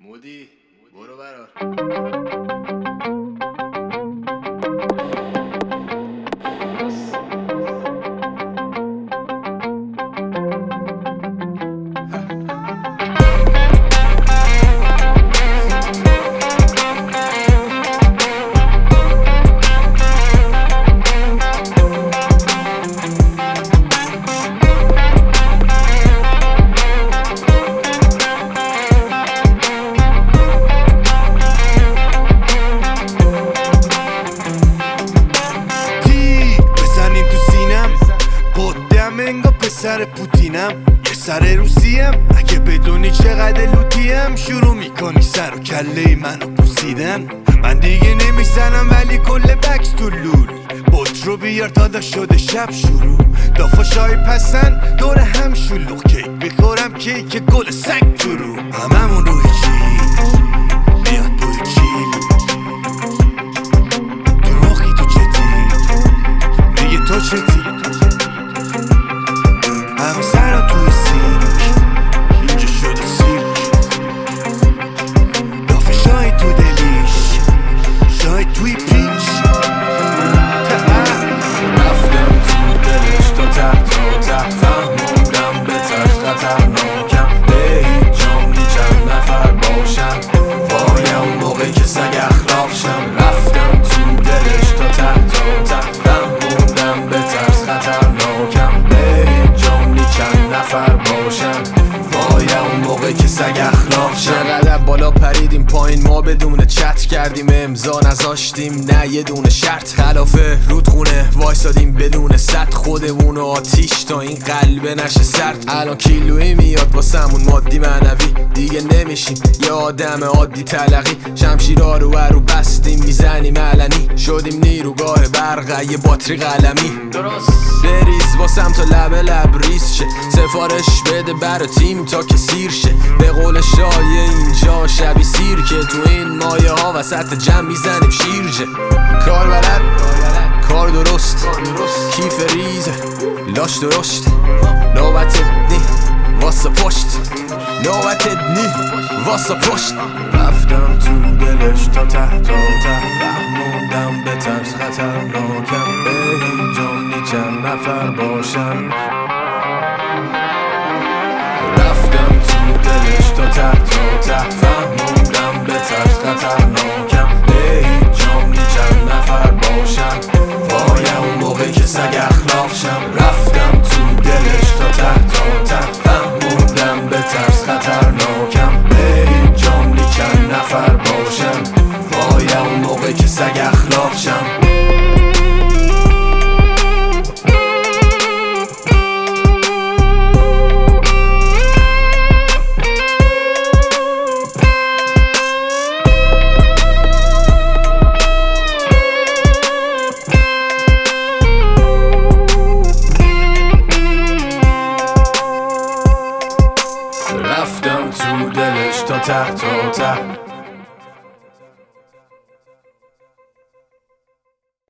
مودی برو برار. سر پوتینم یه سر روسیم، اگه بدونی چقدر لوتیم شروع میکنی سر و کله منو بوسیدن. من دیگه نمیزنم ولی کل بکس تو لول بوت رو بیار دادا شده شب شروع. دافاشای پسن دور هم شلوغ کیک بخورم کیک گل سگ تو رو. هممون روی چیل میاد بوی چیل تو مخی تو چتی میگه تو چتی. همه سرا توی سیرک اینجا شده سیرک. دافه شای تو دلیش شای توی پیچ. رفتم تو دلش تا ته فهموندم به ترس خطرناکم. به هیچ جام نی چند نفر باشن وای اون موقع که سگ اخلاق شم. رفتم تو دلش تا ته فهموندم به ترس خطرناکم. به هیچ جام نی چند نفر باشن وای اون موقع که سگ اخلاق شم. چقدر بالا پریدیم پایین ما بدون چت کردیم امضا نذاشتیم نه یه دونه شرط. خلاف رودخونه وایسادیم بدون سد خودمون و آتیش تا این قلبه نشه سرد. الان کیلویی میاد واسمون مادی معنوی دیگه نمیشیم یه آدم عادی تلقی. شمشیرها رو بستیم میزنیم علنی شدیم نیروگاه برق یه باتری قلمی. بریز واسم تا لب ریز شه سفارش بده برا تیم تا که سیر شه. به قول شایه اینجا شبی سیر که تو این مایه ها وسط جمع میزنیم شیرجه. کار بلد کار درست کیف ریزه لاش درشت نوبت نی واسه پشت نوبت نی واسه پشت. رفتم تو دلش تا ته فهموندم به ترس خطرناکم. به هیچ جام نی چند نفر باشن. رفتم تو دلش تا ته فهموندم به ترس خطرناکم. به هیچ جام نی چند نفر باشن وای اون موقع که سگ اخلاق شم. رفتم تو دلش تا ته فهموندم به ترس خطرناکم. به هیچ جام نی چند نفر باشن وای اون موقع که سگ اخلاق شم. رفتم تو دلش تا ته